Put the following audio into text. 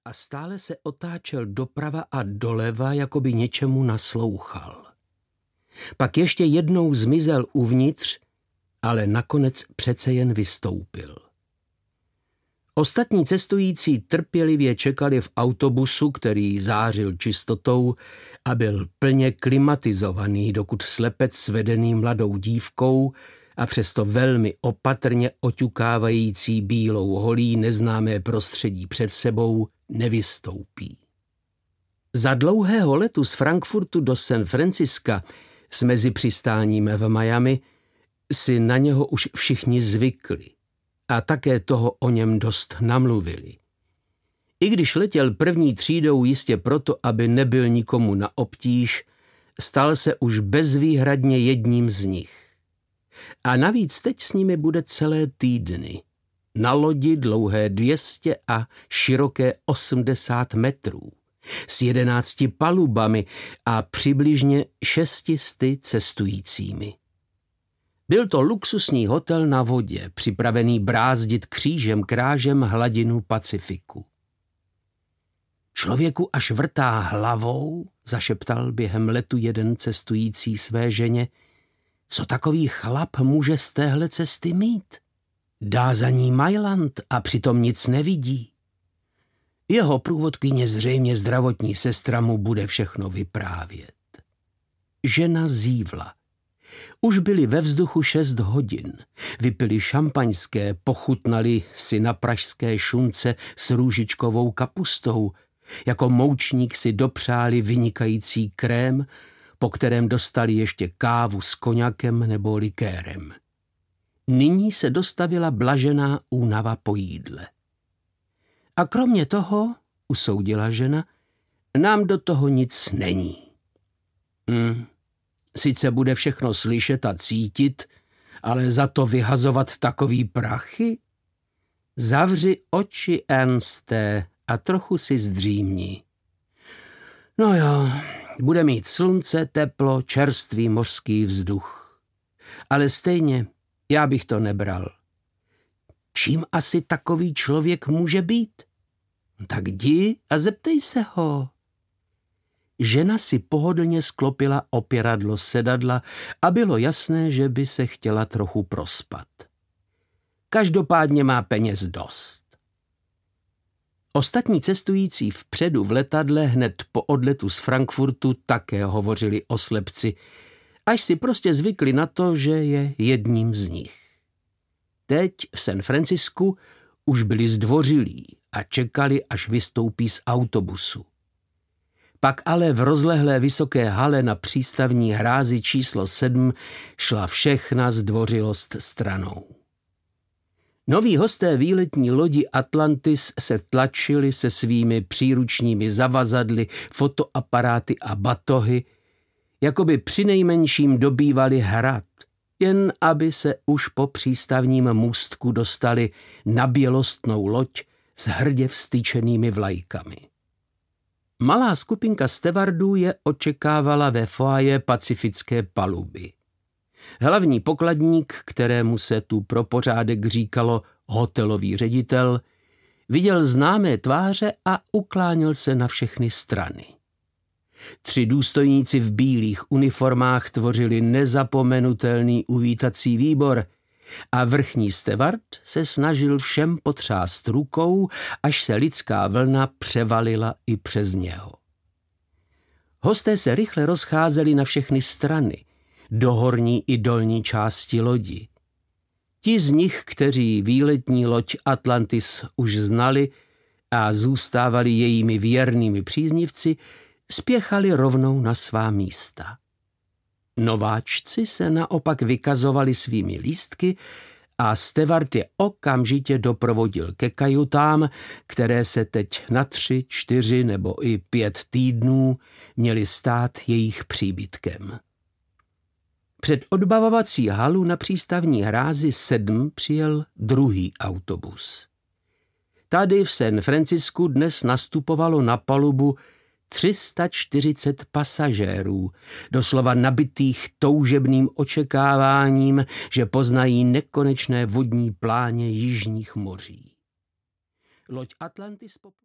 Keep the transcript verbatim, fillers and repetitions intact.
a stále se otáčel doprava a doleva, jako by něčemu naslouchal. Pak ještě jednou zmizel uvnitř, ale nakonec přece jen vystoupil. Ostatní cestující trpělivě čekali v autobusu, který zářil čistotou a byl plně klimatizovaný, dokud slepec svedený mladou dívkou a přesto velmi opatrně oťukávající bílou holí neznámé prostředí před sebou nevystoupí. Za dlouhého letu z Frankfurtu do San Franciska s mezipřistáním v Miami si na něho už všichni zvykli a také toho o něm dost namluvili. I když letěl první třídou jistě proto, aby nebyl nikomu na obtíž, stal se už bezvýhradně jedním z nich. A navíc teď s nimi bude celé týdny. Na lodi dlouhé dvě stě a široké osmdesát metrů, s jedenácti palubami a přibližně šestisty cestujícími. Byl to luxusní hotel na vodě, připravený brázdit křížem krážem hladinu Pacifiku. Člověku až vrtá hlavou, zašeptal během letu jeden cestující své ženě, co takový chlap může z téhle cesty mít? Dá za ní Mailand a přitom nic nevidí. Jeho průvodkyně zřejmě zdravotní sestra mu bude všechno vyprávět. Žena zívla. Už byli ve vzduchu šest hodin. Vypili šampaňské, pochutnali si na pražské šunce s růžičkovou kapustou. Jako moučník si dopřáli vynikající krém, po kterém dostali ještě kávu s koňakem nebo likérem. Nyní se dostavila blažená únava po jídle. A kromě toho, usoudila žena, nám do toho nic není. Hmm. Sice bude všechno slyšet a cítit, ale za to vyhazovat takový prachy? Zavři oči, Ernsté, a trochu si zdřímni. No jo, bude mít slunce, teplo, čerstvý mořský vzduch. Ale stejně, já bych to nebral. Čím asi takový člověk může být? Tak jdi a zeptej se ho. Žena si pohodlně sklopila opěradlo sedadla a bylo jasné, že by se chtěla trochu prospat. Každopádně má peněz dost. Ostatní cestující vpředu v letadle hned po odletu z Frankfurtu také hovořili o slepci, až si prostě zvykli na to, že je jedním z nich. Teď v San Francisku už byli zdvořilí a čekali, až vystoupí z autobusu. Pak ale v rozlehlé vysoké hale na přístavní hrázi číslo sedm šla všechna zdvořilost stranou. Noví hosté výletní lodi Atlantis se tlačili se svými příručními zavazadly, fotoaparáty a batohy, jako by přinejmenším dobývali hrad, jen aby se už po přístavním můstku dostali na bělostnou loď s hrdě vztyčenými vlajkami. Malá skupinka stevardů je očekávala ve foaje pacifické paluby. Hlavní pokladník, kterému se tu pro pořádek říkalo hotelový ředitel, viděl známé tváře a ukláněl se na všechny strany. Tři důstojníci v bílých uniformách tvořili nezapomenutelný uvítací výbor a vrchní stevard se snažil všem potřást rukou, až se lidská vlna převalila i přes něho. Hosté se rychle rozcházeli na všechny strany, do horní i dolní části lodi. Ti z nich, kteří výletní loď Atlantis už znali a zůstávali jejími věrnými příznivci, spěchali rovnou na svá místa. Nováčci se naopak vykazovali svými lístky a stevard je okamžitě doprovodil ke kajutám, které se teď na tři, čtyři nebo i pět týdnů měly stát jejich příbytkem. Před odbavovací halu na přístavní hrázi sedm přijel druhý autobus. Tady v San Francisku dnes nastupovalo na palubu tři sta čtyřicet pasažérů, doslova nabitých toužebným očekáváním, že poznají nekonečné vodní pláně jižních moří. Loď Atlantis